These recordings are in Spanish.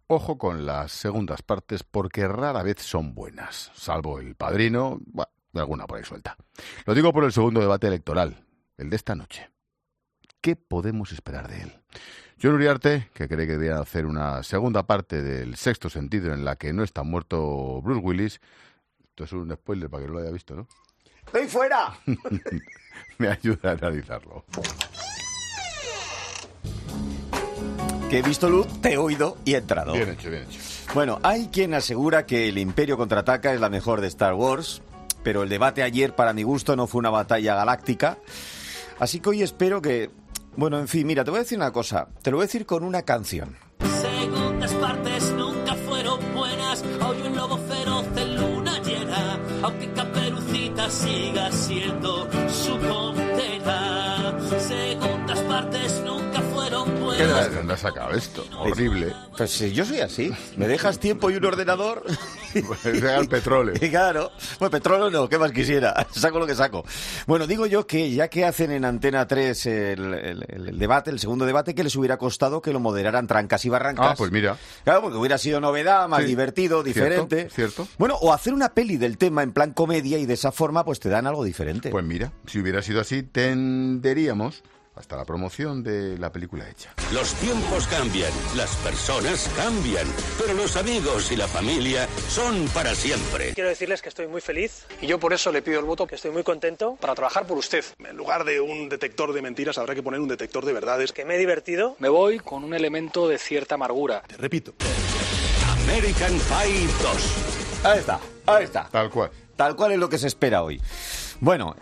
Ojo con las segundas partes porque rara vez son buenas, salvo El Padrino, bueno, de alguna por ahí suelta. Lo digo por el segundo debate electoral, el de esta noche. ¿Qué podemos esperar de él? Jon Uriarte, que cree que debería hacer una segunda parte del Sexto Sentido en la que no está muerto Bruce Willis. Esto es un spoiler para que no lo haya visto, ¿no? ¡Estoy fuera! Me ayuda a analizarlo. Que he visto luz, te he oído y he entrado. Bien hecho, bien hecho. Bueno, hay quien asegura que el Imperio Contraataca es la mejor de Star Wars, pero el debate ayer, para mi gusto, no fue una batalla galáctica. Así que hoy espero que... Bueno, en fin, mira, te voy a decir una cosa. Te lo voy a decir con una canción. Segundas partes nunca fueron buenas. Hoy un lobo feroz en luna llena. Aunque Caperucita siga siendo su condena. Segundas partes nunca fueron buenas. ¿Qué de dónde has sacado esto? Horrible. Pues yo soy así. ¿Me dejas tiempo y un ordenador? Pues el petróleo. Y claro, pues petróleo no, ¿qué más quisiera? Saco lo que saco. Bueno, digo yo que ya que hacen en Antena 3 el debate, el segundo debate, que les hubiera costado que lo moderaran Trancas y Barrancas. Ah, pues mira. Claro, porque hubiera sido novedad, más divertido, diferente. Cierto. Bueno, o hacer una peli del tema en plan comedia y de esa forma pues te dan algo diferente. Pues mira, si hubiera sido así, tenderíamos hasta la promoción de la película hecha. Los tiempos cambian, las personas cambian, pero los amigos y la familia son para siempre. Quiero decirles que estoy muy feliz y yo por eso le pido el voto, que estoy muy contento para trabajar por usted. En lugar de un detector de mentiras habrá que poner un detector de verdades. Que me he divertido. Me voy con un elemento de cierta amargura. Te repito. American Pie 2. Ahí está. Tal cual. Tal cual es lo que se espera hoy. Bueno,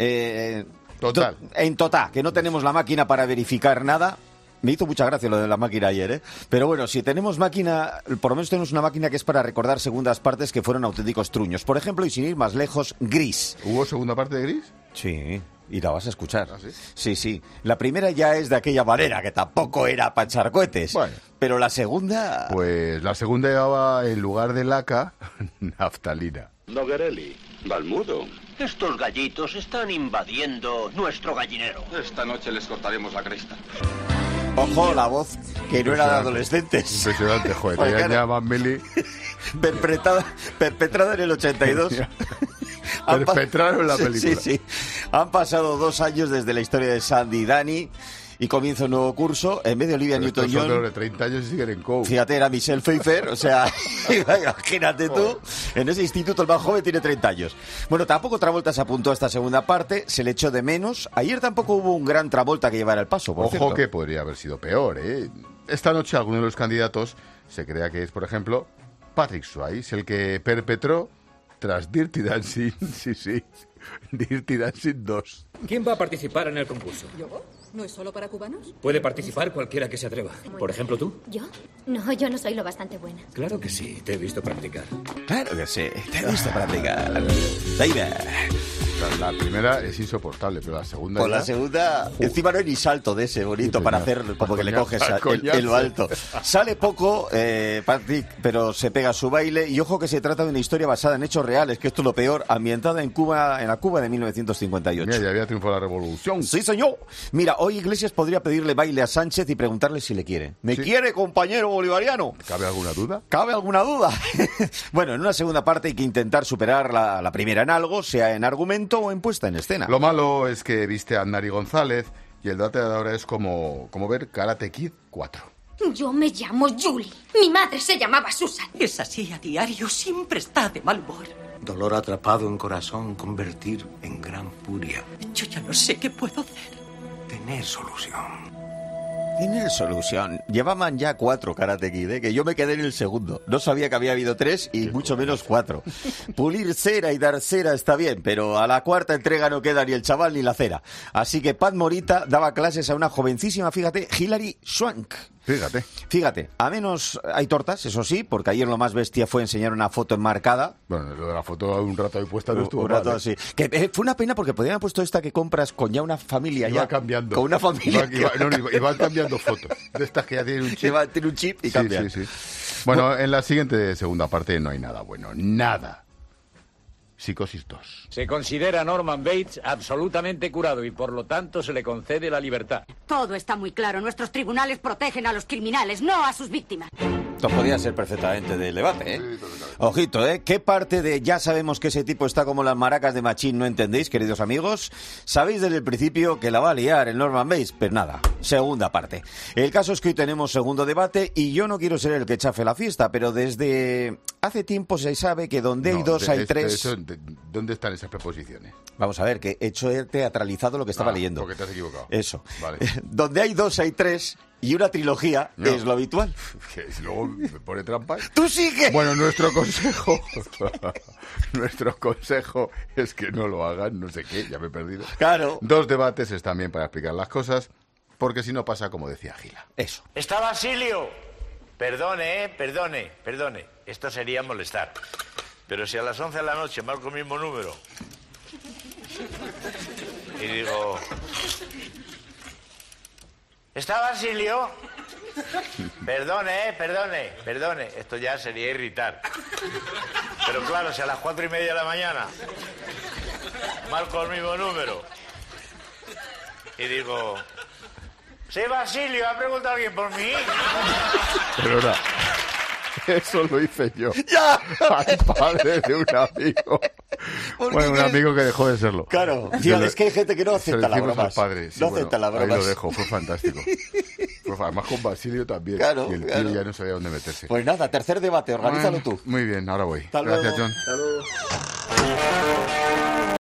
Total. En total, que no tenemos la máquina para verificar nada. Me hizo mucha gracia lo de la máquina ayer, ¿eh? Pero bueno, si tenemos máquina, por lo menos tenemos una máquina que es para recordar segundas partes que fueron auténticos truños. Por ejemplo, y sin ir más lejos, Gris. ¿Hubo segunda parte de Gris? Sí, y la vas a escuchar. ¿Ah, sí? Sí, sí. La primera ya es de aquella manera, que tampoco era para echar cohetes. Bueno. Pero la segunda... Pues la segunda llevaba, en lugar de laca, naftalina. Noguerelli, Balmudo. Estos gallitos están invadiendo nuestro gallinero. Esta noche les cortaremos la cresta. Ojo, la voz, que no era de adolescentes. Impresionante, joder. Pues Ya claro. llaman Meli. Perpetrada en el 82. Perpetraron la película. Sí. Han pasado 2 años desde la historia de Sandy y Danny y comienza un nuevo curso. En vez de Olivia Pero estos son de los Newton-John, de 30 años y siguen en COU. fíjate, era Michelle Pfeiffer, o sea, imagínate tú, en ese instituto el más joven tiene 30 años. Bueno, tampoco Travolta se apuntó a esta segunda parte, se le echó de menos. Ayer tampoco hubo un gran Travolta que llevara el paso, por Ojo cierto. que podría haber sido peor, ¿eh? Esta noche alguno de los candidatos se crea que es, por ejemplo, Patrick Swayze, el que perpetró tras Dirty Dancing, sí, Dirty Dancing 2. ¿Quién va a participar en el concurso? ¿Yo? ¿No es solo para cubanos? Puede participar cualquiera que se atreva. Por ejemplo, tú. ¿Yo? No, yo no soy lo bastante buena. Claro que sí, te he visto practicar. Claro que sí, te he visto practicar. Baby. La primera es insoportable, pero la segunda... Con ya... la segunda, encima no hay ni salto de ese bonito Sí, para señor. hacer como que le Coñazo, coges coñazo. en lo alto. Sale poco, Patrick, pero se pega su baile. Y ojo que se trata de una historia basada en hechos reales, que esto es lo peor, ambientada en Cuba, en la Cuba de 1958. Mira, ya había triunfado la revolución. Sí, señor. Mira, hoy Iglesias podría pedirle baile a Sánchez y preguntarle si le quiere. ¿Me quiere, compañero bolivariano? ¿Cabe alguna duda? ¿Cabe alguna duda? Bueno, en una segunda parte hay que intentar superar la primera en algo, sea en argumento o en puesta en escena. Lo malo es que viste a Nari González y el debate de ahora es como ver Karate Kid 4. Yo me llamo Julie. Mi madre se llamaba Susan. Es así a diario, siempre está de mal humor. Dolor atrapado en corazón convertir en gran furia. Yo ya no sé qué puedo hacer. Tener solución. Tiene solución. Llevaban ya 4 Karate Kid, ¿eh? Que yo me quedé en el segundo. No sabía que había habido 3 y mucho menos 4. Pulir cera y dar cera está bien, pero a la cuarta entrega no queda ni el chaval ni la cera. Así que Pat Morita daba clases a una jovencísima, fíjate, Hilary Swank. Fíjate, a menos hay tortas, eso sí, porque ayer lo más bestia fue enseñar una foto enmarcada. Bueno, lo de la foto un rato ahí puesta no estuvo Un rato mal, ¿eh? así. Que fue una pena porque podrían haber puesto esta que compras con ya una familia. Iba ya cambiando. Con una familia. Iban cambiando fotos. De estas que ya tienen un chip. Tiene un chip y cambia. Sí. Bueno, en la siguiente segunda parte no hay nada bueno. Nada. Psicosis 2. Se considera a Norman Bates absolutamente curado y por lo tanto se le concede la libertad. Todo está muy claro. Nuestros tribunales protegen a los criminales, no a sus víctimas. Esto podría ser perfectamente del debate, ¿eh? Sí, ojito, ¿eh? ¿Qué parte de ya sabemos que ese tipo está como las maracas de Machín no entendéis, queridos amigos? Sabéis desde el principio que la va a liar el Norman Bates, pero nada, segunda parte. El caso es que hoy tenemos segundo debate y yo no quiero ser el que chafe la fiesta, pero desde hace tiempo se sabe que donde hay dos hay tres... ¿Dónde están esas preposiciones? Vamos a ver, que he teatralizado lo que estaba leyendo. Porque te has equivocado. Eso. Vale. Donde hay dos hay tres... Y una trilogía es lo habitual. Luego me pone trampa. ¡Tú sigue! Bueno, nuestro consejo es que no lo hagan, no sé qué, ya me he perdido. Claro. 2 debates están bien para explicar las cosas, porque si no pasa como decía Gila. Eso. ¡Está Basilio! Perdone, perdone. Esto sería molestar. Pero si a las 11 de la noche marco el mismo número y digo... ¿Está Basilio? Perdone. Esto ya sería irritar. Pero claro, si a las 4:30 de la mañana marco el mismo número y digo... ¿Sí, Basilio? ¿Ha preguntado alguien por mí? Pero ahora, eso lo hice yo. ¡Ya! Al padre de un amigo. Bueno, un amigo que dejó de serlo. Claro, es que hay gente que no acepta la broma. Sí, no acepta la broma. Ahí lo dejo, fue fantástico. Además con Basilio también. Claro, y el tío ya no sabía dónde meterse. Pues nada, tercer debate, organízalo tú. Muy bien, ahora voy. Hasta Gracias, luego. John. Hasta luego.